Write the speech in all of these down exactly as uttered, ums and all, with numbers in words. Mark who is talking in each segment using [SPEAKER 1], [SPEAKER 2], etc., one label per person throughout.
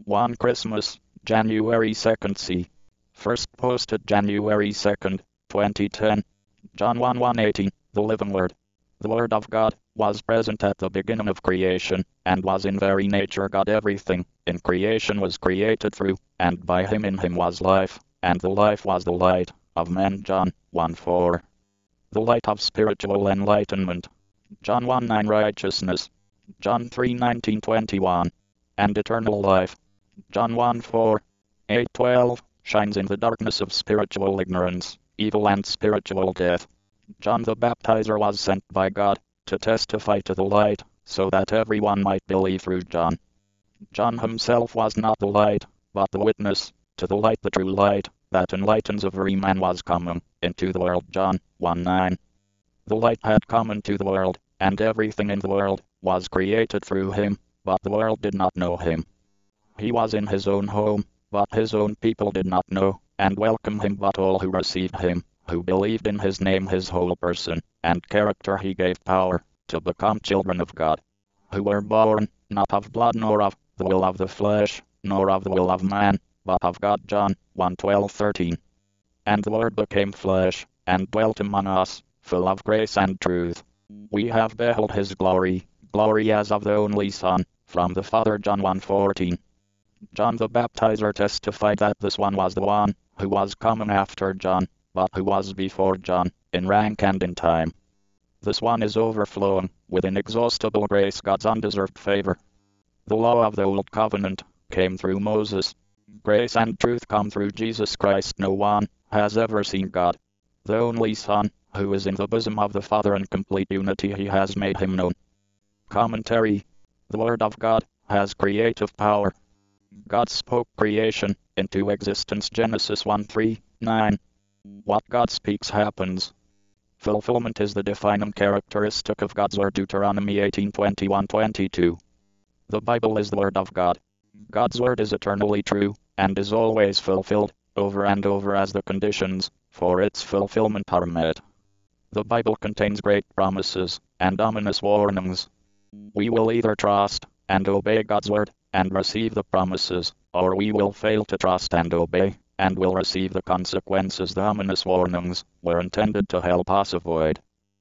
[SPEAKER 1] one Christmas, January second c. First posted January second, twenty ten. John one one eighteen, The Living Word. The Word of God was present at the beginning of creation, and was in very nature God. Everything in creation was created through, and by him. In him was life, and the life was the light of men. John one four. The light of spiritual enlightenment. John one nine. Righteousness. John three nineteen twenty-one. And eternal life. John one four. eight twelve. Shines in the darkness of spiritual ignorance, evil and spiritual death. John the Baptizer was sent by God to testify to the light, so that everyone might believe through John. John himself was not the light, but the witness to the light. The true light that enlightens every man was coming into the world. John one nine. The light had come into the world, and everything in the world was created through him, but the world did not know him. He was in his own home, but his own people did not know and welcome him. But all who received him, who believed in his name, his whole person and character, he gave power to become children of God, who were born not of blood, nor of the will of the flesh, nor of the will of man, but of God. John one twelve thirteen. And the Word became flesh, and dwelt among us, full of grace and truth. We have beheld his glory, glory as of the only Son, from the Father. John one fourteen. John the Baptizer testified that this one was the one who was coming after John, but who was before John, in rank and in time. This one is overflowing with inexhaustible grace, God's undeserved favor. The law of the Old Covenant came through Moses. Grace and truth come through Jesus Christ. No one has ever seen God, the only Son, who is in the bosom of the Father in complete unity. He has made him known. Commentary. The Word of God has creative power. God spoke creation into existence. Genesis one three nine. What God speaks happens. Fulfillment is the defining characteristic of God's Word. Deuteronomy eighteen twenty-one twenty-two. The Bible is the Word of God. God's Word is eternally true, and is always fulfilled, over and over as the conditions for its fulfillment are met. The Bible contains great promises and ominous warnings. We will either trust and obey God's Word and receive the promises, or we will fail to trust and obey, and will receive the consequences. The ominous warnings were intended to help us avoid.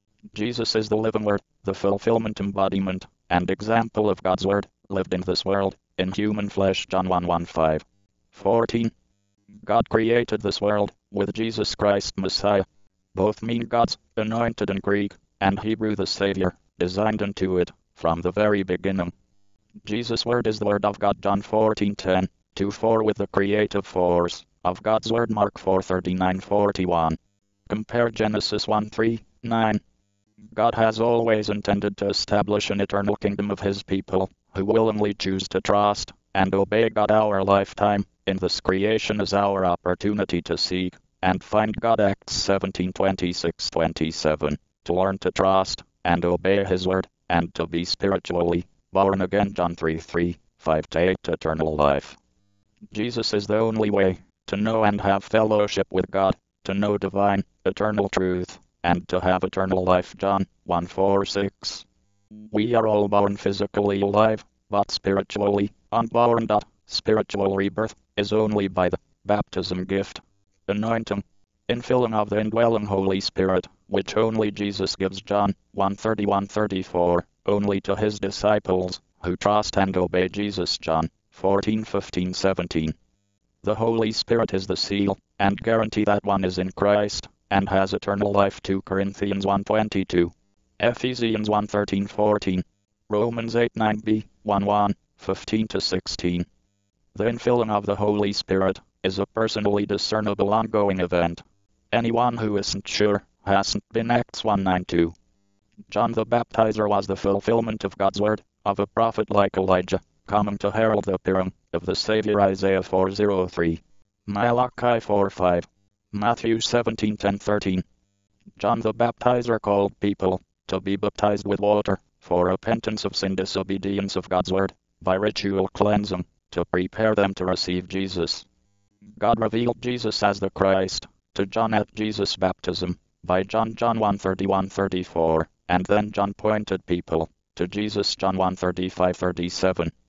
[SPEAKER 1] Jesus is the living Word, the fulfillment, embodiment, and example of God's Word, lived in this world, in human flesh. John one fifteen fourteen. God created this world with Jesus Christ Messiah. Both mean God's anointed in Greek and Hebrew, the Savior, designed into it from the very beginning. Jesus' Word is the Word of God. John fourteen ten to four. With the creative force of God's Word. Mark four thirty-nine forty-one. Compare Genesis one three nine. God has always intended to establish an eternal kingdom of his people, who willingly choose to trust and obey God. Our lifetime in this creation is our opportunity to seek and find God. Acts seventeen twenty-six twenty-seven. To learn to trust and obey his Word, and to be spiritually born again. John three three five to eight. Eternal life. Jesus is the only way to know and have fellowship with God, to know divine, eternal truth, and to have eternal life. John one four six. We are all born physically alive, but spiritually unborn. Spiritual rebirth is only by the baptism gift, anointing, infilling of the indwelling Holy Spirit, which only Jesus gives. John one thirty-one thirty-four. Only to his disciples, who trust and obey Jesus. John fourteen fifteen seventeen. The Holy Spirit is the seal and guarantee that one is in Christ and has eternal life. Two Corinthians one twenty-two. Ephesians one thirteen fourteen. Romans eight nine b one one fifteen to sixteen. The infilling of the Holy Spirit is a personally discernible ongoing event. Anyone who isn't sure hasn't been. Acts one nine two. John the Baptizer was the fulfillment of God's Word, of a prophet like Elijah, coming to herald the appearing of the Savior. Isaiah four oh three. Malachi four five. Matthew seventeen ten thirteen. John the Baptizer called people to be baptized with water, for repentance of sin, disobedience of God's Word, by ritual cleansing, to prepare them to receive Jesus. God revealed Jesus as the Christ to John at Jesus' baptism, by John John one thirty-one thirty-four, and then John pointed people to Jesus. John one thirty-five thirty-seven.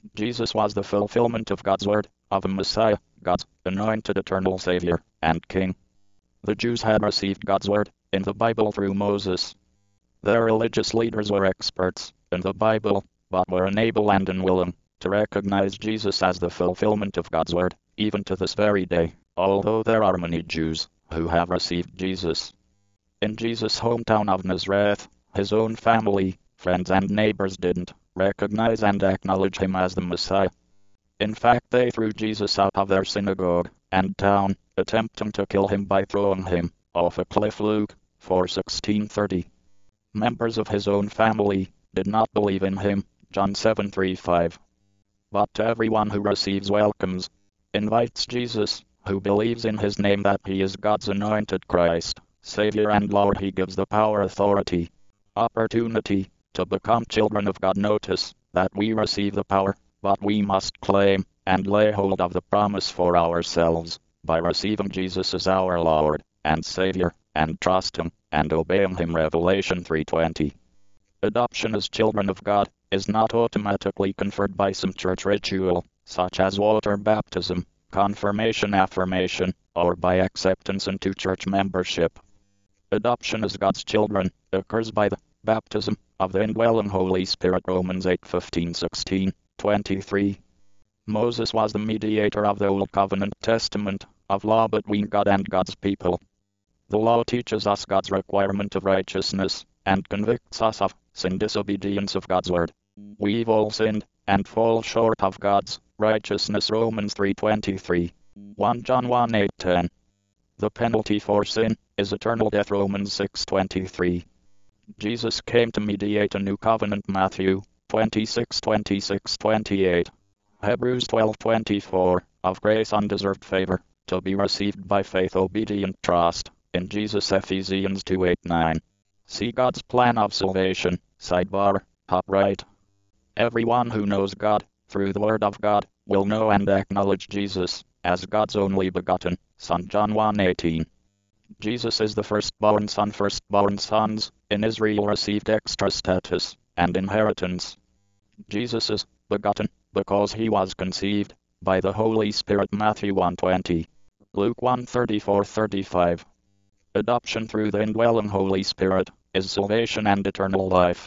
[SPEAKER 1] Jesus was the fulfillment of God's word, of a Messiah, God's anointed eternal Savior and King. The Jews had received God's word in the Bible through Moses. Their religious leaders were experts in the Bible, but were unable and unwilling to recognize Jesus as the fulfillment of God's word, even to this very day, although there are many Jews who have received Jesus. In Jesus' hometown of Nazareth, his own family, friends and neighbors didn't recognize and acknowledge him as the Messiah. In fact, they threw Jesus out of their synagogue and town, attempting to kill him by throwing him off a cliff. Luke four sixteen thirty. Members of his own family did not believe in him, John seven thirty-five. But to everyone who receives, welcomes, invites Jesus, who believes in his name that he is God's anointed Christ, Savior and Lord, he gives the power, authority, opportunity to become children of God. Notice that we receive the power, but we must claim and lay hold of the promise for ourselves by receiving Jesus as our Lord and Savior, and trusting and obeying him. Revelation three twenty. Adoption as children of God is not automatically conferred by some church ritual, such as water baptism, confirmation, affirmation, or by acceptance into church membership. Adoption as God's children occurs by the baptism of the indwelling Holy Spirit. Romans eight fifteen sixteen twenty-three. Moses was the mediator of the Old Covenant Testament of law between God and God's people. The law teaches us God's requirement of righteousness and convicts us of sin, disobedience of God's word. We've all sinned and fall short of God's righteousness. Romans three twenty-three. First John one eight ten. The penalty for sin is eternal death. Romans six twenty-three. Jesus came to mediate a new covenant. Matthew twenty-six twenty-six twenty-eight. Hebrews twelve twenty-four. Of grace, undeserved favor, to be received by faith, obedient trust in Jesus. Ephesians two eight nine. See God's plan of salvation, sidebar, top right. Everyone who knows God, through the Word of God, will know and acknowledge Jesus as God's only begotten Son. John one eighteen. Jesus is the firstborn son. Firstborn sons in Israel received extra status and inheritance. Jesus is begotten because he was conceived by the Holy Spirit. Matthew one twenty. Luke one thirty-four thirty-five. Adoption through the indwelling Holy Spirit is salvation and eternal life.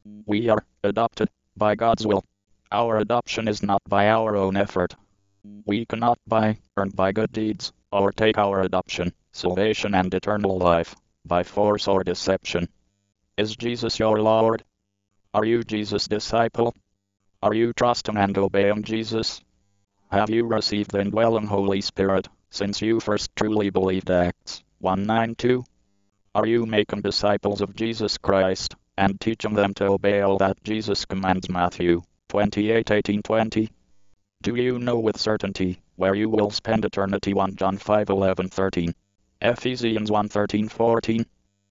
[SPEAKER 1] We are adopted by God's will. Our adoption is not by our own effort. We cannot buy, earn by good deeds, or take our adoption, salvation and eternal life, by force or deception. Is Jesus your Lord? Are you Jesus' disciple? Are you trusting and obeying Jesus? Have you received the indwelling Holy Spirit since you first truly believed? Acts one nine two. Are you making disciples of Jesus Christ and teaching them to obey all that Jesus commands? Matthew twenty-eight eighteen twenty. Do you know with certainty where you will spend eternity? First John five eleven thirteen. Ephesians one thirteen fourteen.